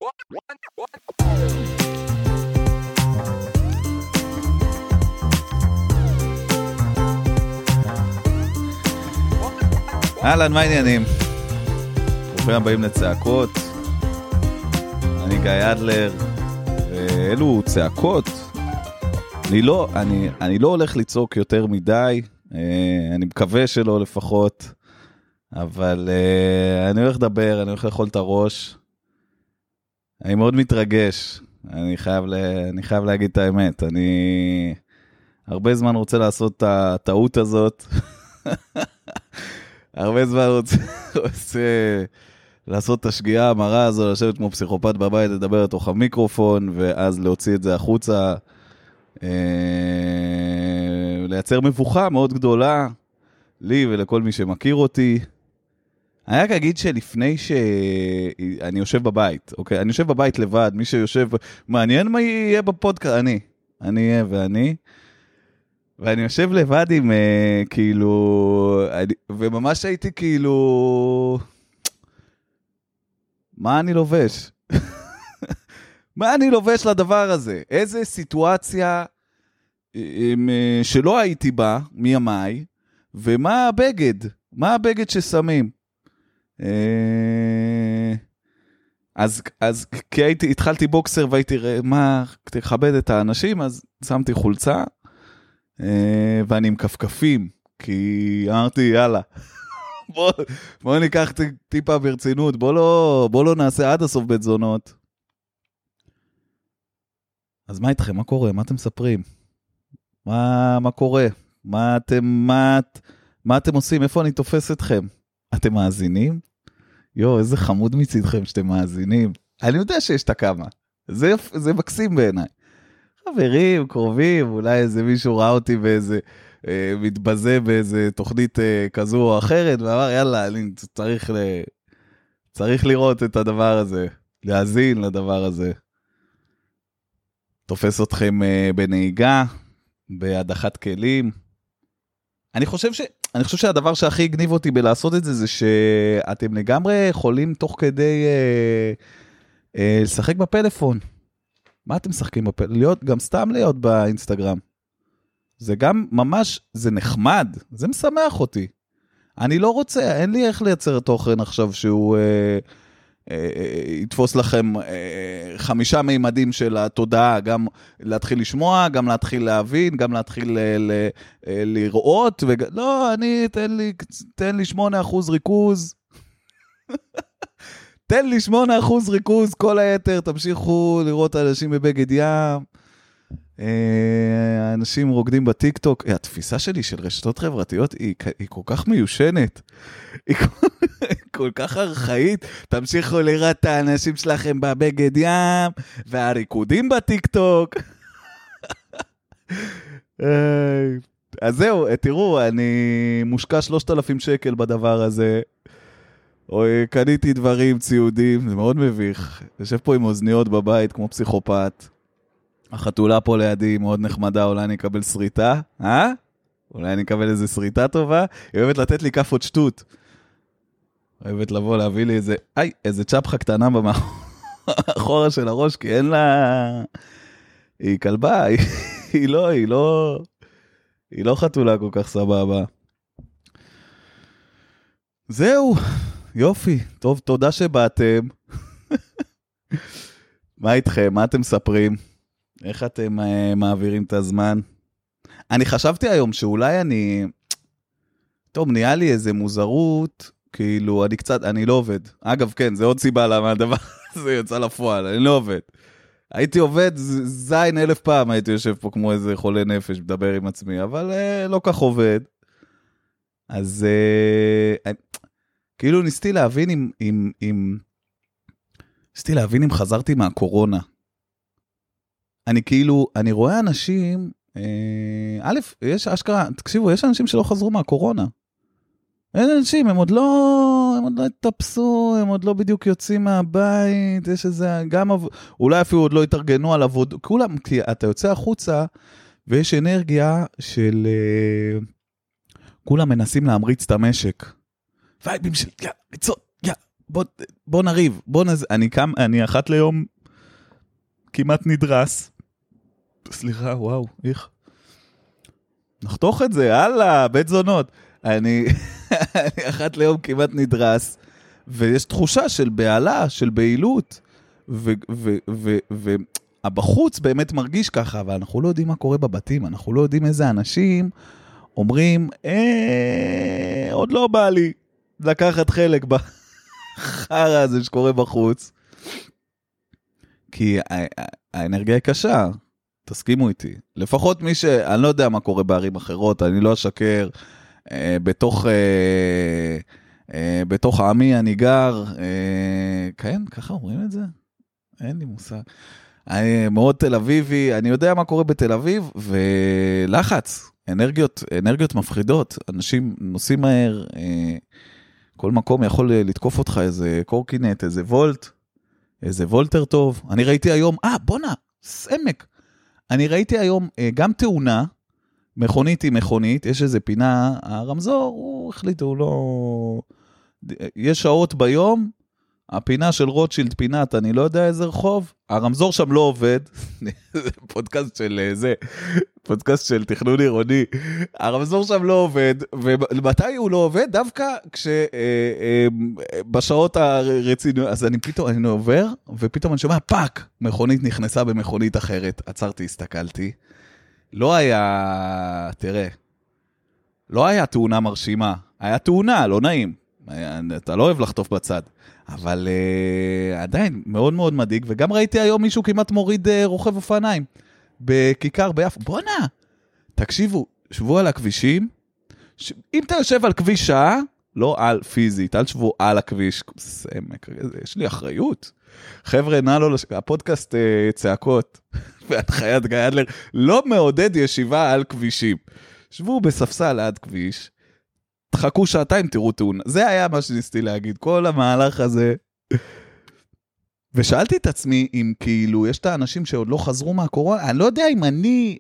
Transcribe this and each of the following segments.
אהלן, מה העניינים? ברוכים הבאים לצעקות. אני גיא אדלר, ואלו צעקות. אני לא הולך לצעוק יותר מדי, אני מקווה שלא לפחות, אבל אני הולך לדבר, אני הולך לאכול את הראש. אני מאוד מתרגש, אני חייב להגיד את האמת. אני הרבה זמן רוצה לעשות את הטעות הזאת. הרבה זמן רוצה לעשות את השגיאה המרה הזו, לשבת כמו פסיכופת בבית, לדבר לתוך המיקרופון, ואז להוציא את זה החוצה, לייצר מבוכה מאוד גדולה, לי ולכל מי שמכיר אותי. אני רק אגיד שלפני שאני יושב בבית, אוקיי? אני יושב בבית לבד, מי שיושב, מעניין מה יהיה בפודקאסט, אני אהיה ואני יושב לבד עם, כאילו, וממש הייתי כאילו, מה אני לובש? מה אני לובש לדבר הזה? איזה סיטואציה שלא הייתי בה מימיי, ומה הבגד? מה הבגד ששמים? אז כי התחלתי בוקסר והייתי, תכבד את האנשים, אז שמתי חולצה, ואני עם כפכפים, כי אמרתי, יאללה, בוא ניקח טיפה ברצינות, בוא לא נעשה עד הסוף בית זונות. אז מה איתכם? מה קורה? מה אתם מספרים? מה קורה? מה אתם עושים? איפה אני תופס אתכם? אתם מאזינים? איזה חמוד מצדכם שאתם מאזינים. אני יודע שיש את הכמה. זה מקסים בעיניי. חברים, קרובים, אולי איזה מישהו ראה אותי באיזה, מתבזה באיזה תוכנית כזו או אחרת, ואמר, יאללה, אני צריך לראות את הדבר הזה, להאזין לדבר הזה. תופס אתכם בנהיגה, בהדחת כלים. אני חושב שהדבר שהכי הגניב אותי בלעשות את זה, זה שאתם לגמרי יכולים תוך כדי לשחק בפלאפון. מה אתם משחקים בפלאפון? גם סתם להיות באינסטגרם. זה גם ממש, זה נחמד, זה משמח אותי. אני לא רוצה, אין לי איך לייצר תוכן עכשיו שהוא יתפוס לכם 5 מימדים של התודעה, גם להתחיל לשמוע, גם להתחיל להבין, גם להתחיל לראות, לא, תן לי 8% ריכוז. תן לי 8% ריכוז, כל היתר, תמשיכו לראות אנשים בבגד ים, אנשים רוקדים בטיקטוק. התפיסה שלי של רשתות חברתיות היא כל כך מיושנת, היא כל כך ארכאית. תמשיכו לראות את האנשים שלכם בבגד ים, והריקודים בטיקטוק. אז זהו, תראו, אני מושקע 3,000 שקל בדבר הזה, או קניתי דברים, ציודים, זה מאוד מביך. יושב פה עם אוזניות בבית כמו פסיכופת. החתולה פה לידי מאוד נחמדה, אולי אני אקבל שריטה, אולי אני אקבל איזה שריטה טובה. היא אוהבת לתת לי כפות שטות. אוהבת לבוא להביא לי איזה צ'פחה קטנה במאחורה של הראש, כי אין לה, היא כלבה, היא לא חתולה כל כך סבבה. זהו. יופי, טוב, תודה שבאתם. מה איתכם? מה אתם מספרים? איך אתם מעבירים את הזמן? אני חשבתי היום שאולי טוב, נהיה לי איזה מוזרות, כאילו, אני לא עובד. אגב, כן, זה עוד סיבה למה הדבר הזה יוצא לפועל, אני לא עובד. הייתי עובד זין 1000 פעם, הייתי יושב פה כמו איזה חולה נפש, מדבר עם עצמי, אבל לא כך עובד. אז כאילו ניסיתי להבין אם חזרתי מהקורונה. אני רואה אנשים, יש אשכרה, תקשיבו, יש אנשים שלא חזרו מהקורונה. אין אנשים, הם עוד לא התאפסו, הם עוד לא בדיוק יוצאים מהבית, יש איזה, אולי אפילו עוד לא התארגנו על עבוד, כולם, כי אתה יוצא החוצה, ויש אנרגיה של, כולם מנסים להמריץ את המשק. וייבים של, ליצור, בוא נריב, אני אחת ליום כמעט נדרס, סליחה, וואו, איך, נחתוך את זה, הלאה, בית זונות, אני אחת ליום כמעט נדרס, ויש תחושה של בעלה, של בעילות, והבחוץ באמת מרגיש ככה, אבל אנחנו לא יודעים מה קורה בבתים, אנחנו לא יודעים איזה אנשים אומרים, עוד לא בא לי לקחת חלק בחרא הזה שקורה בחוץ, כי האנרגיה היא קשה, תסכימו איתי. לפחות אני לא יודע מה קורה בערים אחרות, אני לא אשקר, בתוך עמי אני גר, כן, ככה אומרים את זה? אין לי מושג. אני מאוד תל אביבי, אני יודע מה קורה בתל אביב, ולחץ, אנרגיות מפחידות, אנשים נוסעים מהר, כל מקום יכול לתקוף אותך, איזה קורקינט, איזה וולטר טוב. אני ראיתי היום, בונה, סמק. אני ראיתי היום גם תאונה, מכונית היא מכונית, יש איזה פינה, הרמזור, הוא החליט, הוא לא... יש שעות ביום, הפינה של רוטשילד פינת, אני לא יודע איזה רחוב, הרמזור שם לא עובד, פודקאסט של תכנון עירוני, הרמזור שם לא עובד, ומתי הוא לא עובד? דווקא בשעות הרציניות, אז אני עובר, ופתאום אני שומע, פאק, מכונית נכנסה במכונית אחרת, עצרתי, הסתכלתי, לא היה, תראה, לא היה תאונה מרשימה, היה תאונה, לא נעים, אתה לא אוהב לחטוף בצד, אבל עדיין מאוד מאוד מדאיג, וגם ראיתי היום מישהו כמעט מוריד רוכב אופניים, בכיכר ביפו, בוא'נה, תקשיבו, שבו על הכבישים, אם אתה יושב על כביש שעה, לא על פיזית, אל שבו על הכביש, יש לי אחריות, חבר'ה, הפודקאסט צעקות, והנחיית גיא אדלר, לא מעודד ישיבה על כבישים, שבו בספסל עד כביש, תחכו שעתיים, תראו תאונה. זה היה מה שניסתי להגיד, כל המהלך הזה. ושאלתי את עצמי, אם כאילו, יש את האנשים שעוד לא חזרו מהקורונה, אני לא יודע אם אני,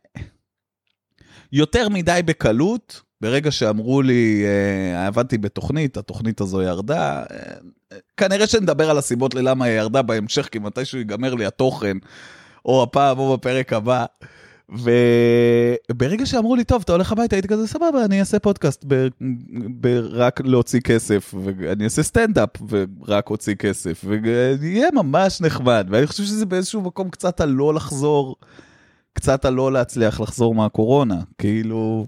יותר מדי בקלות, ברגע שאמרו לי, עבדתי בתוכנית, התוכנית הזו ירדה, כנראה שנדבר על הסיבות ללמה היא ירדה בהמשך, כי מתישהו ייגמר לי התוכן, או הפעם או בפרק הבא, וברגע שאמרו לי, טוב, אתה הולך הביתה, הייתי כזה, סבבה, אני אעשה פודקאסט רק להוציא כסף, ואני אעשה סטנדאפ ורק הוציא כסף, ויהיה ממש נחמד, ואני חושב שזה באיזשהו מקום קצת לא לחזור, קצת לא להצליח לחזור מהקורונה, כאילו,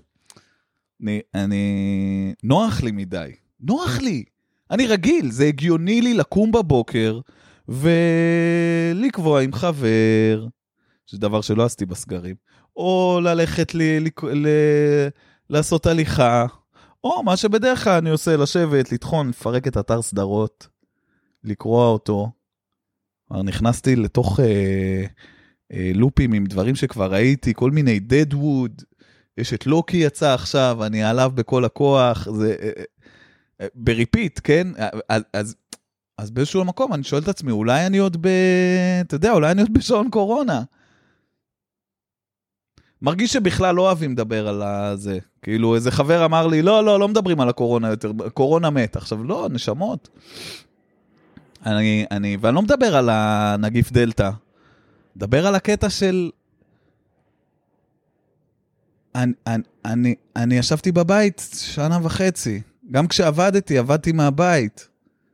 נוח לי מדי, נוח לי, אני רגיל, זה הגיוני לי לקום בבוקר, ולקבוע עם חבר, שזה דבר שלא עשיתי בסגרים, או ללכת לעשות הליכה, או מה שבדרך כלל אני עושה, לשבת, לטחון, לפרק את אתר סדרות, לקרוא אותו. נכנסתי לתוך לופים עם דברים שכבר ראיתי, כל מיני דדווד, יש את לוקי יצא עכשיו, אני עליו בכל הכוח, זה בריפיט, כן? אז באיזשהו מקום אני שואל את עצמי, אולי אני עוד אתה יודע, אולי אני עוד בשעון קורונה. מרגיש שבכלל לא אוהבים לדבר על זה. כאילו, איזה חבר אמר לי, לא מדברים על הקורונה יותר, קורונה מת. עכשיו, לא, נשמות. ואני לא מדבר על הנגיף דלטה. מדבר על הקטע של... אני ישבתי בבית 1.5 שנה. גם כשעבדתי, עבדתי מהבית.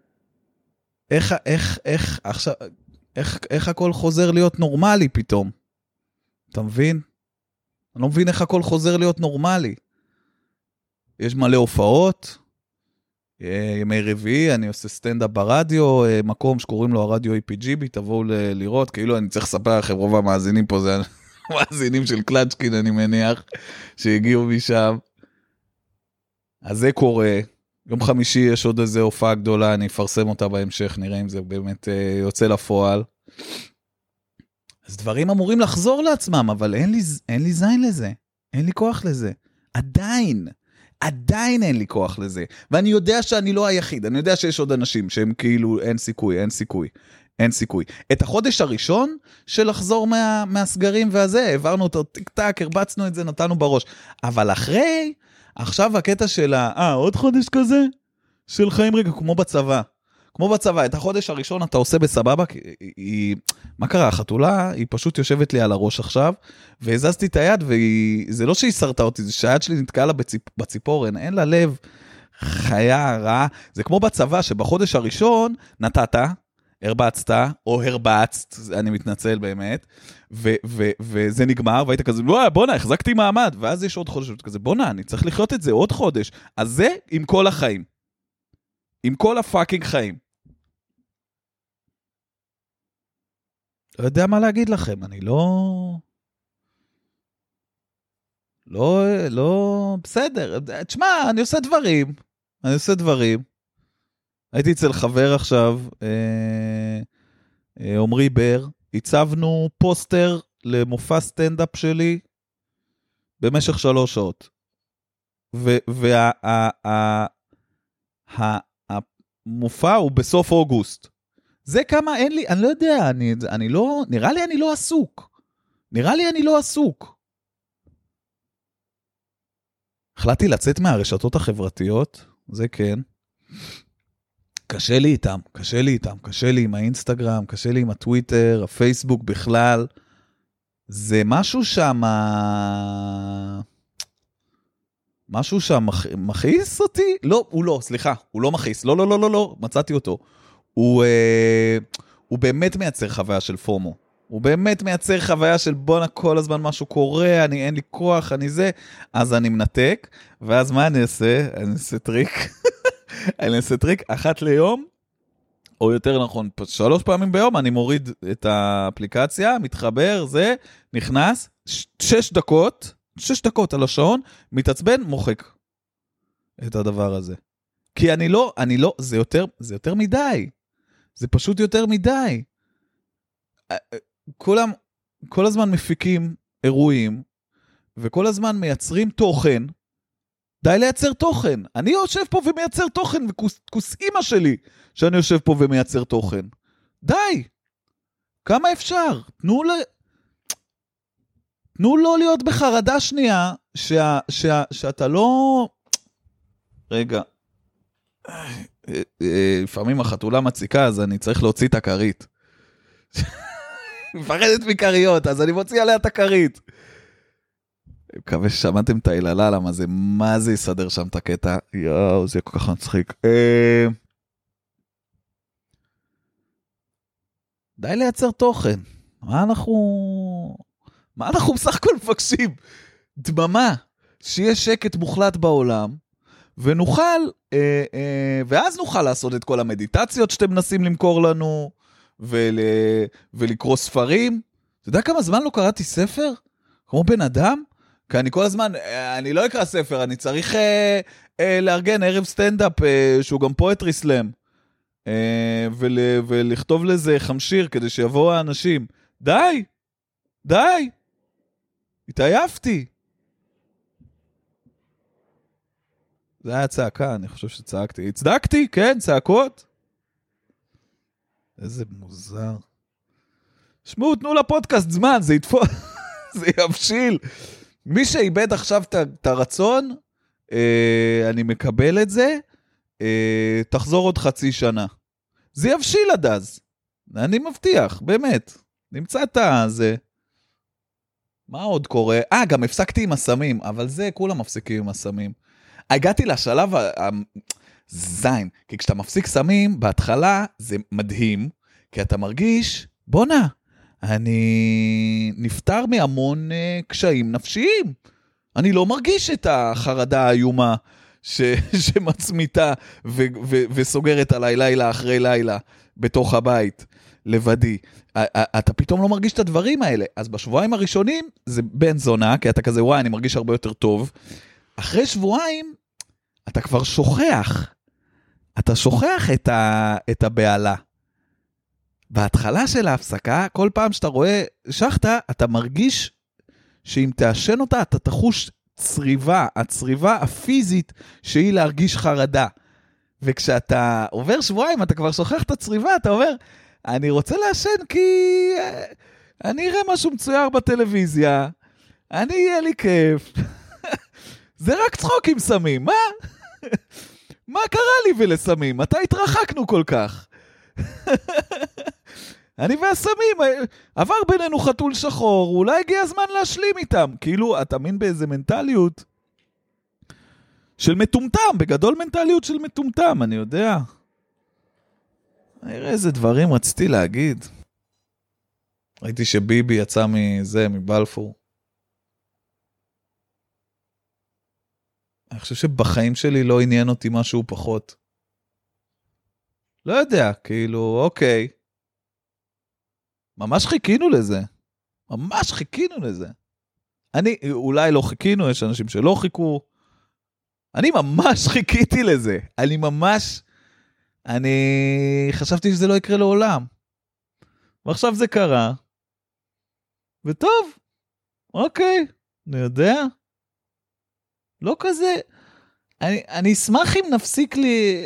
איך הכל חוזר להיות נורמלי פתאום? אתה מבין? אני לא מבין איך הכל חוזר להיות נורמלי. יש מלא הופעות, ימי רביעי, אני עושה סטנדאפ ברדיו, מקום שקוראים לו הרדיו EPGB, תבואו לראות, כאילו אני צריך לספר לכם, רוב המאזינים פה זה מאזינים של קלצ'קין, אני מניח, שהגיעו משם. אז זה קורה. יום חמישי יש עוד איזה הופעה גדולה, אני אפרסם אותה בהמשך, נראה אם זה באמת יוצא לפועל. אז דברים אמורים לחזור לעצמם, אבל אין לי זין לזה, אין לי כוח לזה. עדיין אין לי כוח לזה. ואני יודע שאני לא היחיד, אני יודע שיש עוד אנשים שהם כאילו אין סיכוי. את החודש הראשון של לחזור מהסגרים והזה, העברנו אותו טיק טק, הרבצנו את זה, נתנו בראש. אבל עכשיו הקטע של עוד חודש כזה, של חיים רגע, כמו כמו בצבא, את החודש הראשון אתה עושה בסבבה, מה קרה? החתולה, היא פשוט יושבת לי על הראש עכשיו, והזזתי את היד, וזה לא שהיא שרתה אותי, זה שהיד שלי נתקעה לה בציפורן, אין לה לב, חיה רעה, זה כמו בצבא, שבחודש הראשון נתת, הרבצת, או הרבצת, אני מתנצל באמת, וזה נגמר, והיית כזה, בונה, החזקתי מעמד, ואז יש עוד חודש, כזה, בונה, אני צריך לחיות את זה עוד חודש, אז זה עם כל החיים. עם כל הפאקינג חיים. לא יודע מה להגיד לכם, אני לא, בסדר, תשמע, אני עושה דברים, הייתי אצל חבר עכשיו, עומרי בר, הצבנו פוסטר למופע סטנדאפ שלי, במשך 3 שעות, המופע הוא בסוף אוגוסט. זה כמה אין לי, אני לא יודע, נראה לי אני לא עסוק. החלטתי לצאת מהרשתות החברתיות, זה כן. קשה לי איתם, קשה לי עם האינסטגרם, קשה לי עם הטוויטר, הפייסבוק בכלל. זה משהו שם מכעיס אותי? לא, הוא לא, סליחה, הוא לא מכעיס, לא, מצאתי אותו. הוא באמת מייצר חוויה של פומו. הוא באמת מייצר חוויה של בונה כל הזמן משהו קורה, אין לי כוח, אז אני מנתק, ואז מה אני אעשה? אני אעשה טריק 1 ליום, או יותר נכון, 3 פעמים ביום, אני מוריד את האפליקציה, מתחבר, נכנס, 6 דקות על השעון, מתעצבן, מוחק את הדבר הזה. כי אני לא, זה יותר מדי. זה פשוט יותר מדי. כל הזמן מפיקים אירועים, וכל הזמן מייצרים תוכן. די לייצר תוכן. אני יושב פה ומייצר תוכן, וכוס אמא שלי, שאני יושב פה ומייצר תוכן. די. כמה אפשר? תנו לו להיות בחרדה שנייה, שאתה לא... רגע. לפעמים החתולה מציקה, אז אני צריך להוציא את הכרית. מפחדת מקריות, אז אני מוציא עליה את הכרית. אני מקווה ששמעתם את היללה, למה זה, מה זה יסדר שם את הקטע? יואו, זה כל כך מצחיק. די לייצר תוכן. מה אנחנו בסך הכל מבקשים? דממה, שיהיה שקט מוחלט בעולם, ונוכל, ואז נוכל לעשות את כל המדיטציות שאתם מנסים למכור לנו, ולקרוא ספרים. אתה יודע כמה זמן לא קראתי ספר? כמו בן אדם? כי אני כל הזמן, אני לא אקרא ספר, אני צריך לארגן ערב סטנדאפ, שהוא גם פואטרי סלאם, ולכתוב לזה חמשיר, כדי שיבואו האנשים. די! התעייפתי. זה היה צעקה, אני חושב שצעקתי. הצדקתי, כן, צעקות. איזה מוזר. שמעו, תנו לפודקאסט זמן, זה יתפוס, זה יבשיל. מי שאיבד עכשיו את הרצון, אני מקבל את זה, תחזור עוד 0.5 שנה. זה יבשיל עד אז. אני מבטיח, באמת. נמצא את זה. מה עוד קורה? גם הפסקתי עם הסמים, אבל זה כולם מפסיקים עם הסמים. הגעתי לשלב זין, כי כשאתה מפסיק סמים, בהתחלה זה מדהים, כי אתה מרגיש, בונה, אני נפטר מהמון קשיים נפשיים. אני לא מרגיש את החרדה האיומה שמצמיתה וסוגרת עליי לילה אחרי לילה בתוך הבית, לבדי. אתה פתאום לא מרגיש את הדברים האלה. אז בשבועיים הראשונים זה בן זונה, כי אתה כזה, וואי, אני מרגיש הרבה יותר טוב. אחרי שבועיים, אתה כבר שוכח. אתה שוכח את הבעלה. בהתחלה של ההפסקה, כל פעם שאתה רואה שחטה, אתה מרגיש שאם תאשן אותה, אתה תחוש צריבה, הצריבה הפיזית שהיא להרגיש חרדה. וכשאתה עובר שבועיים, אתה כבר שוכח את הצריבה, אתה אומר, אני רוצה לאשן כי אני אראה משהו מצויר בטלוויזיה, יהיה לי כיף. זה רק צחוק עם סמים, מה? מה קרה לי ולסמים? מתי התרחקנו כל כך? אני והסמים, עבר בינינו חתול שחור, אולי הגיע הזמן להשלים איתם. כאילו, אתה מין באיזה מנטליות של מטומטם, בגדול מנטליות של מטומטם, אני יודע. נראה איזה דברים רציתי להגיד. ראיתי שביבי יצא מבלפור. אני חושב שבחיים שלי לא עניין אותי משהו פחות. לא יודע, כאילו, אוקיי. ממש חיכינו לזה. ממש חיכינו לזה. אולי לא חיכינו, יש אנשים שלא חיכו. אני ממש חיכיתי לזה. אני חשבתי שזה לא יקרה לעולם. ועכשיו זה קרה. וטוב. אוקיי. אני יודע. לא כזה. אני אשמח אם נפסיק לי...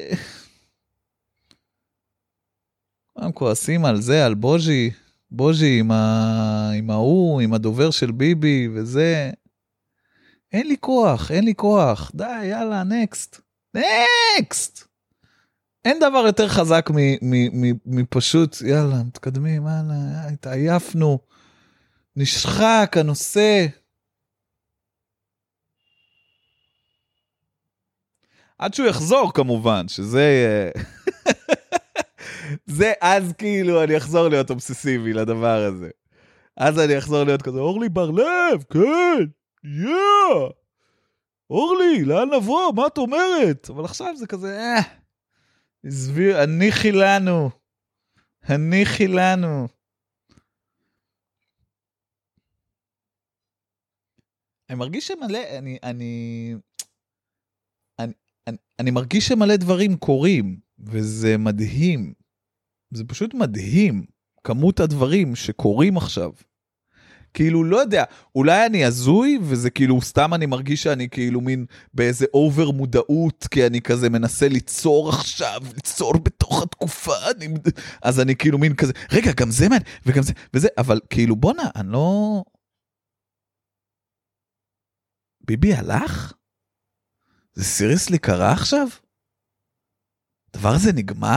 הם כועסים על זה, על בוז'י עם ההוא, עם הדובר של ביבי וזה. אין לי כוח. די, יאללה, נקסט. אין דבר יותר חזק מפשוט, יאללה, מתקדמים, יאללה, התעייפנו, נשחק הנושא. עד שהוא יחזור כמובן, שזה... זה אז כאילו אני אחזור להיות אובססיבי לדבר הזה. אז אני אחזור להיות כזה, אורלי בר-לב, כן, אורלי, לאן נבוא, מה את אומרת? אבל עכשיו זה כזה, הניחי לנו. אני מרגיש שמלא, אני מרגיש שמלא דברים קורים, וזה מדהים. זה פשוט מדהים, כמות הדברים שקורים עכשיו. כאילו, לא יודע, אולי אני הזוי, וזה כאילו, סתם אני מרגיש שאני כאילו מין באיזה אובר מודעות, כי אני כזה מנסה ליצור עכשיו, ליצור בתוך התקופה, אז אני כאילו מין כזה, רגע, גם זה מן, וגם זה, וזה, אבל כאילו, בונה, אני לא... ביבי הלך? זה סיריסלי קרה עכשיו? דבר הזה נגמר?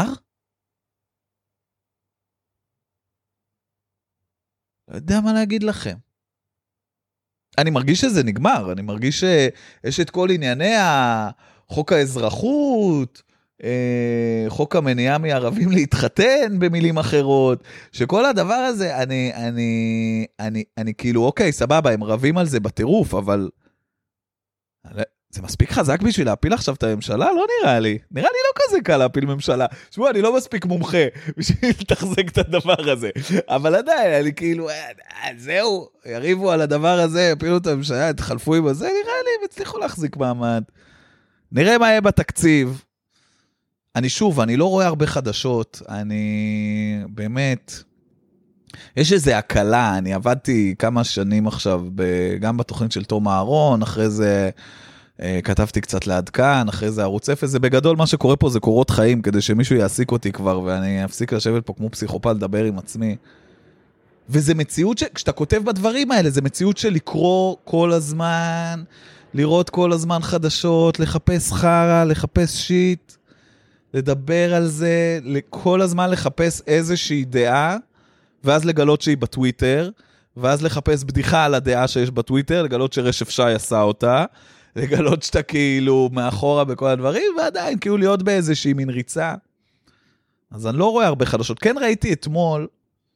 לא יודע מה להגיד לכם. אני מרגיש שזה נגמר, אני מרגיש שיש את כל ענייני חוק האזרחות, חוק המניעה מערבים להתחתן במילים אחרות, שכל הדבר הזה, אני כאילו, אוקיי, סבבה, הם רבים על זה בטירוף, אבל זה מספיק חזק בשביל להפיל עכשיו את הממשלה? לא נראה לי. נראה לי לא כזה קל להפיל ממשלה. שמוע, אני לא מספיק מומחה בשביל לתחזק את הדבר הזה. אבל עדיין, אני כאילו, זהו, יריבו על הדבר הזה, יפילו את הממשלה, יתחלפו עם הזה, נראה לי, הם הצליחו להחזיק מעמד. נראה מה יהיה בתקציב. אני לא רואה הרבה חדשות. אני באמת... יש איזו הקלה, אני עבדתי כמה שנים עכשיו, גם בתוכנית של תום אהרון, אחרי זה... כתבתי קצת לעדכן, אחרי זה ערוץ 0, זה בגדול מה שקורה פה זה קורות חיים, כדי שמישהו יעסיק אותי כבר, ואני אפסיק לשבת פה כמו פסיכופת לדבר עם עצמי. וזה מציאות כשאתה כותב בדברים האלה, זה מציאות של לקרוא כל הזמן, לראות כל הזמן חדשות, לחפש חרה, לחפש שיט, לדבר על זה, כל הזמן לחפש איזושהי דעה, ואז לגלות שהיא בטוויטר, ואז לחפש בדיחה על הדעה שיש בטוויטר, לגלות שרשף שי עשה אותה, לגלות שאתה כאילו מאחורה בכל הדברים, ועדיין כאילו להיות באיזושהי מין ריצה. אז אני לא רואה הרבה חדשות. כן ראיתי אתמול,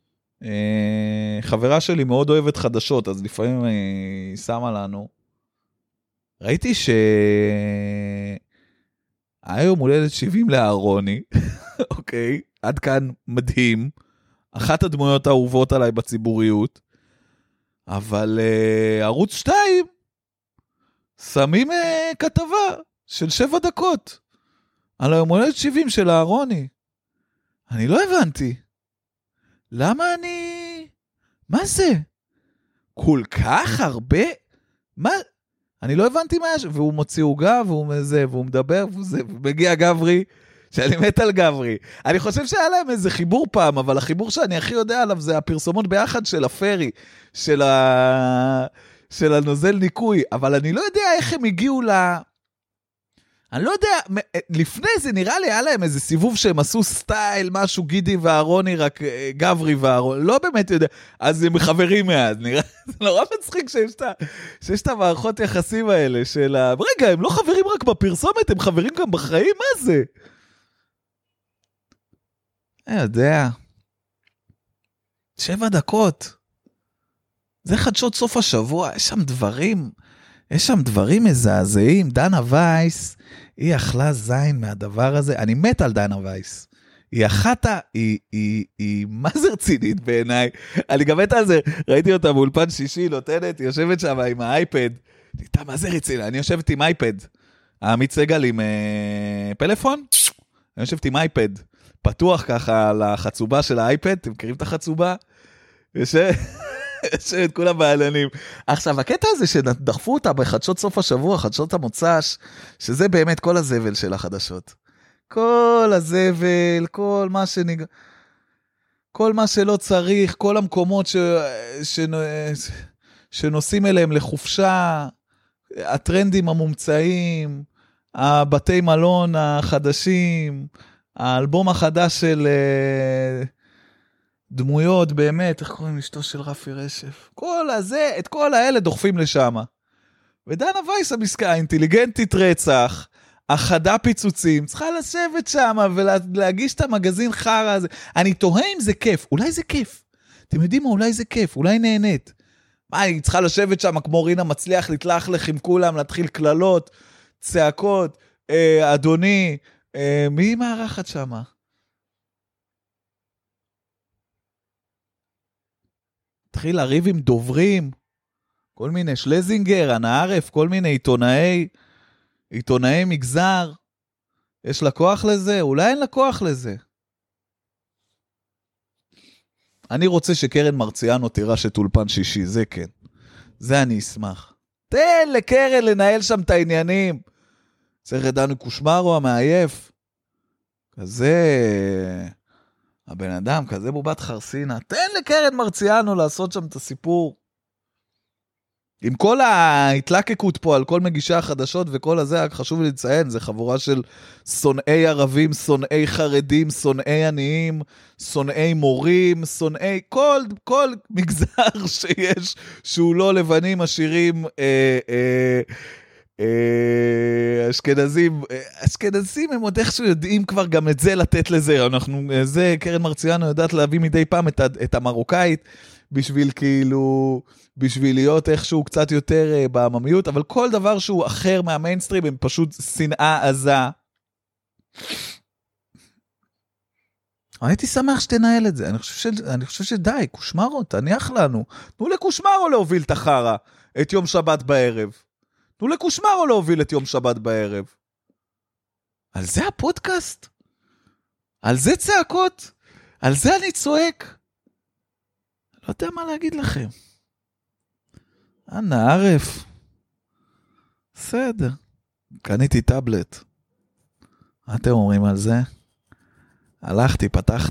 חברה שלי מאוד אוהבת חדשות, אז לפעמים היא שמה לנו. ראיתי היום הולדת 70 לאהרוני, אוקיי, עד כאן מדהים, אחת הדמויות האהובות עליי בציבוריות, אבל ערוץ 2, שמים כתבה של 7 דקות על היום הולדת 70 של אהרוני. אני לא הבנתי. למה מה זה? כל כך הרבה? מה? אני לא הבנתי מה יש. והוא מוציא עוגה, והוא מדבר, ומגיע גברי, שאני מת על גברי. אני חושב שהיה להם איזה חיבור פעם, אבל החיבור שאני הכי יודע עליו זה הפרסומות ביחד של הפרי, של הנוזל ניקוי, אבל אני לא יודע איך הם הגיעו אני לא יודע, לפני זה נראה לי, היה להם איזה סיבוב שהם עשו סטייל, משהו גידי וארוני, רק גברי וארוני, לא באמת יודע, אז הם חברים מאז, נראה, זה נורא מצחיק שיש את המערכות יחסים האלה של רגע, הם לא חברים רק בפרסומת, הם חברים גם בחיים, מה זה? אני יודע, 7 דקות, זה חדשות סוף השבוע, יש שם דברים מזעזעים, דנה וייס, היא אכלה זין מהדבר הזה, אני מת על דנה וייס, היא היא מה זה רצינית בעיניי, אני גם מת על זה, ראיתי אותה באולפן שישי, נותנת, היא יושבת שם עם האייפד, אתה מה זה רציני, אני יושבת עם אייפד, עמית סגל עם פלאפון, אני יושבת עם אייפד, פתוח ככה על החצובה של האייפד, אתם מכירים את החצובה? את כולם בעלנים. עכשיו, הקטע הזה שדחפו אותה בחדשות סוף השבוע, חדשות המוצ"ש, שזה באמת כל הזבל של החדשות. כל הזבל, כל מה שלא צריך, כל המקומות שנוסעים אליהם לחופשה, הטרנדים המומצאים, הבתי מלון החדשים, האלבום החדש של דמויות באמת, איך קוראים לאשתו של רפי רשף? את כל האלה דוחפים לשם. ודנה וייס האינטליגנטית רצח, החדה פיצוצים, צריכה לשבת שם ולהגיש את המגזין חרה הזה. אני תוהה אם זה כיף, אולי זה כיף. אתם יודעים מה? אולי זה כיף, אולי נהנית. מה, היא צריכה לשבת שם כמו רינה מצליח, להתלכלך עם כולם, להתחיל כללות, צעקות, אדוני, מי מערכת שם? התחיל לריב עם דוברים, כל מיני שלזינגר, הנערף, כל מיני עיתונאי מגזר. יש לה כוח לזה? אולי אין לה כוח לזה. אני רוצה שקרן מרציאנו תירש את אולפן שישי, זה כן. זה אני אשמח. תן לקרן לנהל שם את העניינים. צריך דני קושמרו המעייף. כזה... הבן אדם, כזה בובת חרסינה, תן לקרן מרציאנו לעשות שם את הסיפור. עם כל ההתלקקות פה על כל מגישי החדשות וכל הזה, רק חשוב לי לציין, זה חבורה של שונאי ערבים, שונאי חרדים, שונאי עניים, שונאי מורים, שונאי כל מגזר שיש, שהוא לא לבנים, עשירים, אשכנזים הם עוד איכשהו יודעים כבר גם את זה לתת לזה, זה קרן מרציאנו יודעת להביא מדי פעם את המרוקאית, בשביל להיות איכשהו קצת יותר בעממיות, אבל כל דבר שהוא אחר מהמיינסטרים הם פשוט שנאה עזה. הייתי שמח שתנהל את זה, אני חושב שדי, קושמרו, תניח לנו, תנו לקושמרו להוביל את החרה, את יום שבת בערב. תנו לקושמרו להוביל את יום שבת בערב. על זה הפודקאסט? על זה צעקות? על זה אני צועק? לא יודע מה להגיד לכם. ערף. בסדר. קניתי טאבלט. מה אתם אומרים על זה? הלכתי,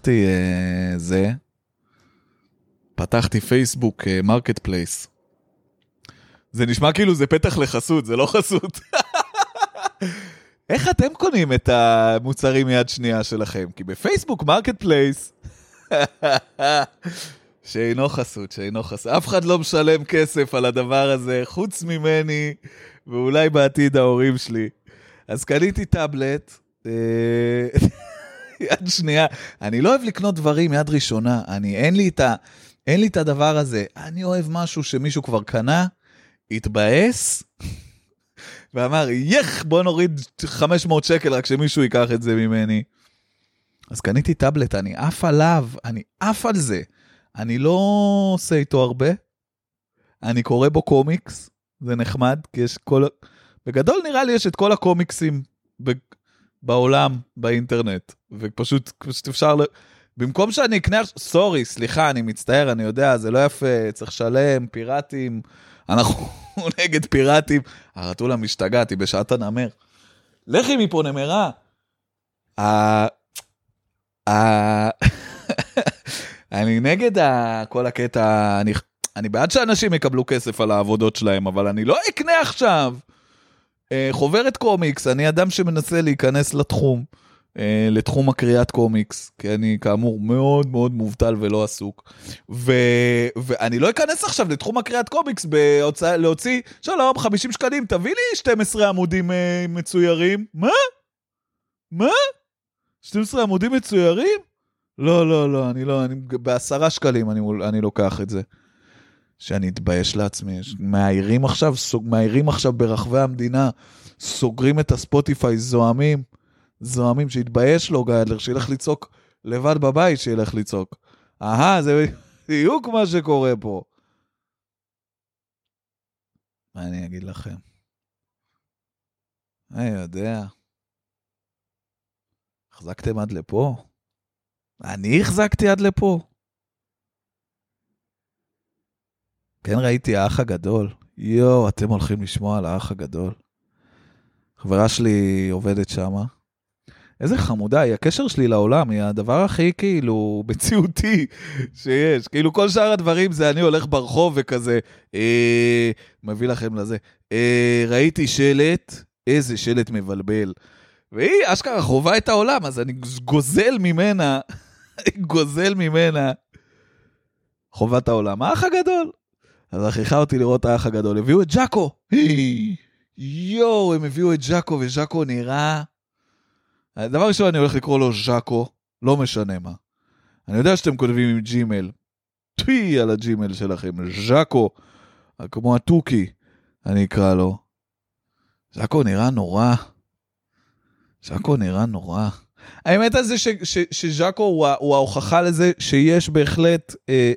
פתחתי פייסבוק מרקט פלייס. זה נשמע כאילו זה פתח לחסות, זה לא חסות. איך אתם קונים את המוצרים מיד שנייה שלכם? כי בפייסבוק מרקט פלייס, שאינו חסות. אף אחד לא משלם כסף על הדבר הזה, חוץ ממני, ואולי בעתיד ההורים שלי. אז קניתי טאבלט, יד שנייה. אני לא אוהב לקנות דברים יד ראשונה, אין לי את הדבר הזה. אני אוהב משהו שמישהו כבר קנה, התבאס, ואמר, בוא נוריד 500 שקל רק שמישהו ייקח את זה ממני. אז קניתי טאבלט, אני עף עליו, אני עף על זה. אני לא עושה איתו הרבה, אני קורא בו קומיקס, זה נחמד, כי יש בגדול נראה לי יש את כל הקומיקסים בעולם, באינטרנט, ופשוט אפשר, במקום שאני אקנה, סליחה, אני מצטער, אני יודע, זה לא יפה, צריך לשלם, פיראטים, אנחנו נגד פיראטים, הרתולה משתגעתי בשעת הנמר, לכי מפה נמרה, אני נגד כל הקטע, אני בעד שאנשים יקבלו כסף על העבודות שלהם, אבל אני לא אקנה עכשיו חוברת קומיקס, אני אדם שמנסה להיכנס לתחום הקריאת קומיקס, כי אני כאמור מאוד מאוד מובטל ולא עסוק, ואני לא אכנס עכשיו לתחום הקריאת קומיקס, להוציא, שלום, 50 שקלים, תביא לי 12 עמודים מצוירים, מה? 12 עמודים מצוירים? לא, אני ב10 שקלים אני לוקח את זה. שאני אתבייש לעצמי, מעירים עכשיו ברחבי המדינה, סוגרים את הספוטיפיי, זוהמים שהתבייש לו גאדלר, שילך לצעוק לבד בבית, שילך לצעוק. זה בדיוק מה שקורה פה. מה אני אגיד לכם? אני יודע. החזקתם עד לפה? אני החזקתי עד לפה? כן, ראיתי האח הגדול. אתם הולכים לשמוע על האח הגדול. חברה שלי עובדת שמה. איזה חמודה, היא הקשר שלי לעולם, היא הדבר הכי כאילו מציאותי שיש. כאילו כל שאר הדברים זה אני הולך ברחוב וכזה, מביא לכם לזה. ראיתי שלט, איזה שלט מבלבל. והיא אשכרה חובה את העולם, אז אני גוזל ממנה חובת העולם. האח הגדול. אז הכריחה אותי לראות האח הגדול. הביאו את ג'אקו. הם הביאו את ג'אקו, וג'אקו נראה... הדבר ראשון אני הולך לקרוא לו ז'אקו, לא משנה מה. אני יודע שאתם כותבים עם ג'ימל. טוי על הג'ימל שלכם. ז'אקו, כמו הטוקי, אני אקרא לו. ז'אקו נראה נורא. האמת הזה שז'אקו הוא ההוכחה לזה שיש בהחלט...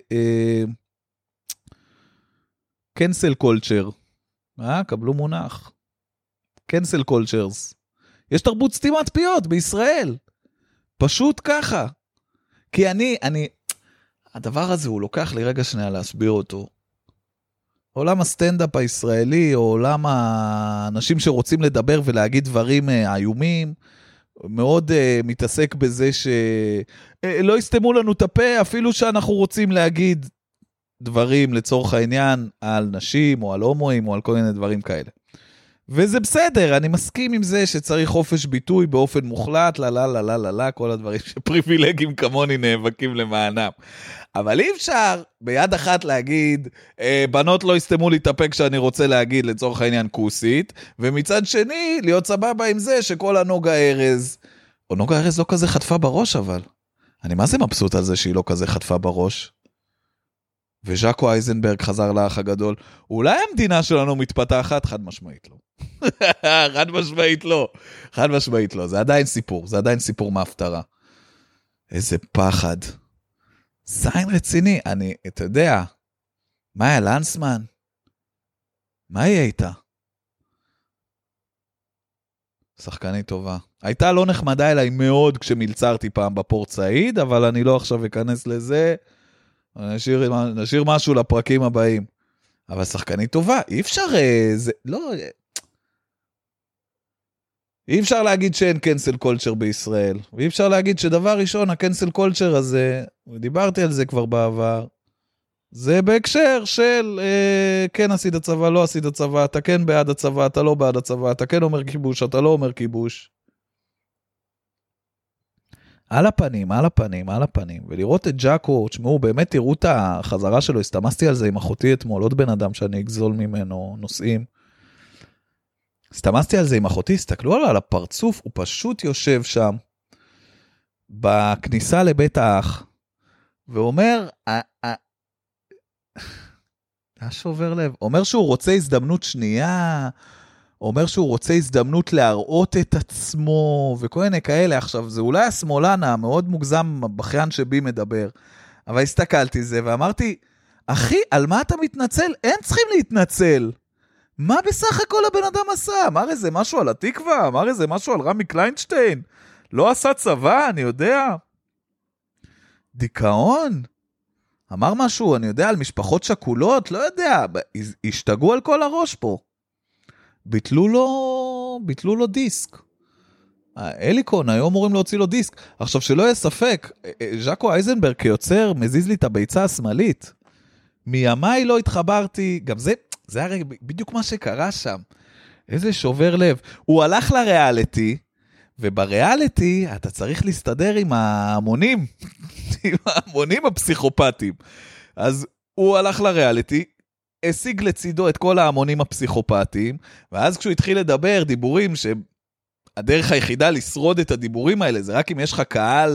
cancel culture. קבלו מונח. cancel cultures. יש תרבות סתימת פיות בישראל. פשוט ככה. כי הדבר הזה הוא לוקח לי רגע שנייה להסביר אותו. עולם הסטנדאפ הישראלי, או עולם האנשים שרוצים לדבר ולהגיד דברים איומים, מאוד מתעסק בזה שלא יסתמו לנו את הפה, אפילו שאנחנו רוצים להגיד דברים לצורך העניין על נשים או על הומואים או על כל מיני דברים כאלה. וזה בסדר, אני מסכים עם זה שצריך חופש ביטוי באופן מוחלט, כל הדברים שפריבילגים כמוני נאבקים למענם. אבל אי אפשר ביד אחת להגיד, בנות לא יסתמו לי את הפה כשאני רוצה להגיד לצורך העניין כוסית, ומצד שני להיות סבבה עם זה שכל הנוגה ארז, או נוגה ארז לא כזה חטפה בראש אבל. אני מה זה מבסוט על זה שהיא לא כזה חטפה בראש? וז'אקו אייזנברג חזר לאח הגדול, אולי המדינה שלנו מתפתחת? חד משמעית לא. חד משמעית לא. זה עדיין סיפור מהפטרה. איזה פחד. זין רציני. אתה יודע, מאיה לנסמן? מה יהיה איתה? שחקנית טובה. הייתה לא נחמדה אליי מאוד כשמלצרתי פעם בפורט סעיד, אבל אני לא עכשיו אכנס לזה. נשאיר משהו לפרקים הבאים. אבל שחקנית טובה, אי אפשר, אי אפשר להגיד שאין קנסל קולצ'ר בישראל, ואי אפשר להגיד שדבר ראשון, הקנסל קולצ'ר הזה, ודיברתי על זה כבר בעבר, זה בהקשר של כן עשית הצבא, לא עשית הצבא, אתה כן בעד הצבא, אתה לא בעד הצבא, אתה כן אומר כיבוש, אתה לא אומר כיבוש. על הפנים, ולראות את ג'אקו, תשמעו, באמת תראו את החזרה שלו, הסתמסתי על זה עם אחותי אתמול, עוד בן אדם שאני אגזול ממנו נושאים, הסתמסתי על זה עם אחותי, הסתכלו על הפרצוף, הוא פשוט יושב שם, בכניסה לבית האח, ואומר, שובר לב, אומר שהוא רוצה הזדמנות שנייה, אומר שהוא רוצה הזדמנות להראות את עצמו, וכל מיני כאלה. עכשיו, זה אולי השמאלן המאוד מוגזם בכיין שבי מדבר, אבל הסתכלתי זה ואמרתי, אחי, על מה אתה מתנצל? אין צריכים להתנצל. מה בסך הכל הבן אדם עשה? אמר איזה משהו על התקווה? אמר איזה משהו על רמי קליינשטיין? לא עשה צבא, אני יודע. דיכאון? אמר משהו, אני יודע, על משפחות שכולות? לא יודע, השתגעו על כל הראש פה. ביטלו לו דיסק. אליקון, היום אמורים להוציא לו דיסק. עכשיו שלא יהיה ספק, ז'אקו אייזנברג כיוצר מזיז לי את הביצה השמאלית. מימיי לא התחברתי, גם זה הרי בדיוק מה שקרה שם. איזה שובר לב. הוא הלך לריאליטי, ובריאליטי אתה צריך להסתדר עם ההמונים, עם ההמונים הפסיכופטיים. אז הוא הלך לריאליטי, השיג לצידו את כל ההמונים הפסיכופטיים, ואז כשהוא התחיל לדבר דיבורים שהדרך היחידה לשרוד את הדיבורים האלה, זה רק אם יש לך קהל,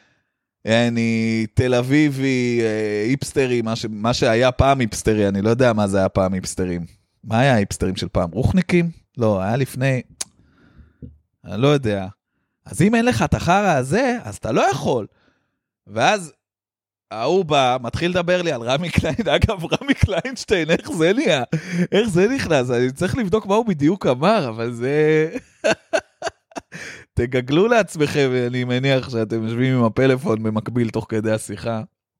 תל אביבי, היפסטרי, מה שהיה פעם היפסטרי, אני לא יודע מה זה היה פעם היפסטרים. מה היה היפסטרים של פעם? רוחניקים? לא, היה לפני, אני לא יודע. אז אם אין לך את החרא הזה, אז אתה לא יכול. ואז ההוא בא, מתחיל לדבר לי על רמי קליין, אגב, רמי קליינשטיין, איך זה נהיה? איך זה נכנס? אני צריך לבדוק מה הוא בדיוק אמר, אבל זה... תגגלו לעצמכם, אני מניח שאתם יושבים עם הפלאפון במקביל תוך כדי השיחה.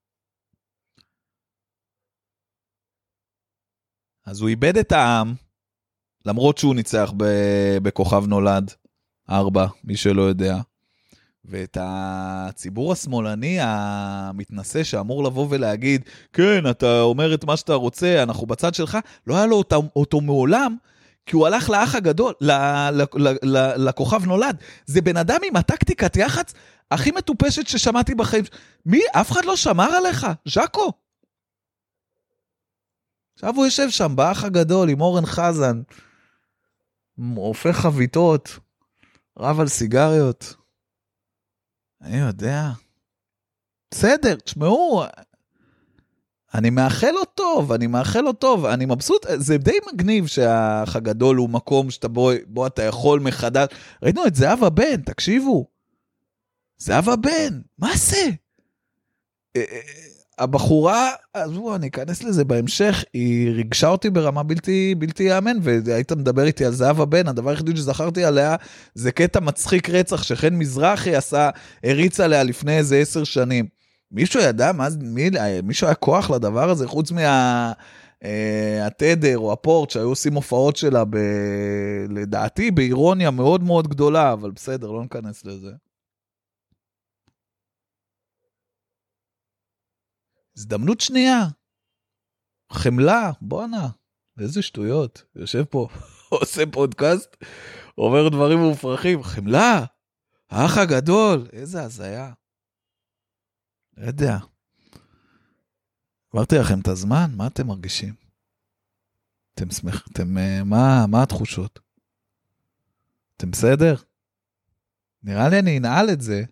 אז הוא איבד את העם, למרות שהוא ניצח בכוכב נולד 4, מי שלא יודע. ואת הציבור השמאלני המתנשא שאמור לבוא ולהגיד, כן, אתה אומר את מה שאתה רוצה, אנחנו בצד שלך, לא היה לו אותו מעולם, כי הוא הלך לאח הגדול, לכוכב נולד. זה בן אדם עם הטקטיקת יחץ הכי מטופשת ששמעתי בחיים. מי? אף אחד לא שמר עליך? ז'קו. עכשיו הוא יושב שם באח הגדול עם אורן חזן, הופך חביתות, רב על סיגריות. אני יודע. בסדר, תשמעו, אני מאחל לו טוב, אני מבסוט, זה די מגניב שהאח הגדול הוא מקום בו אתה יכול מחדש. ראינו את זהבה בן, תקשיבו. זהבה בן, מה זה? הבחורה, אני אכנס לזה בהמשך, היא ריגשה אותי ברמה בלתי יאמן, והיית מדבר איתי על זהבה בן, הדבר היחידי שזכרתי עליה, זה קטע מצחיק רצח, שחן מזרחי הריץ עליה לפני איזה 10 שנים. מישהו ידע, מישהו היה כוח לדבר הזה, חוץ מהתדר או הפורט, שהיו עושים הופעות שלה, לדעתי, באירוניה מאוד מאוד גדולה, אבל בסדר, לא נכנס לזה. הזדמנות שנייה, חמלה, בואנה, איזה שטויות, יושב פה, עושה פודקאסט, אומר דברים מופרכים, חמלה, האח הגדול, איזה הזיה. לא יודע. עברתי לכם את הזמן, מה אתם מרגישים? אתם שמחים, מה התחושות? אתם בסדר? נראה לי אני אנעל את זה.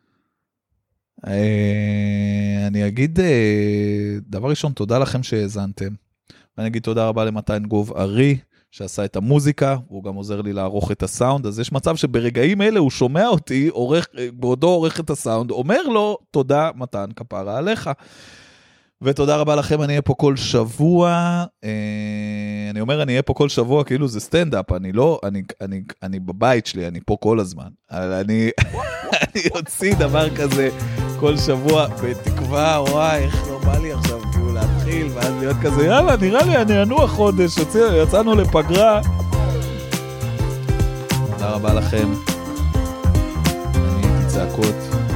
אני אגיד, דבר ראשון, תודה לכם שהאזנתם. ואני אגיד תודה רבה למתן גוב ארי, שעשה את המוזיקה, הוא גם עוזר לי לערוך את הסאונד, אז יש מצב שברגעים אלה הוא שומע אותי, בעודו עורך את הסאונד, אומר לו, תודה מתן, כפרה עליך. ותודה רבה לכם, אני אהיה פה כל שבוע, אני אומר אני אהיה פה כל שבוע, כאילו זה סטנדאפ, אני בבית שלי, אני פה כל הזמן, אני אוציא דבר כזה כל שבוע, בתקווה, וואי, איך לא בא לי עכשיו, כאילו להתחיל, ואז להיות כזה, יאללה, נראה לי, אני אנוע חודש, יצאנו לפגרה. תודה רבה לכם, אני הייתי צעקות.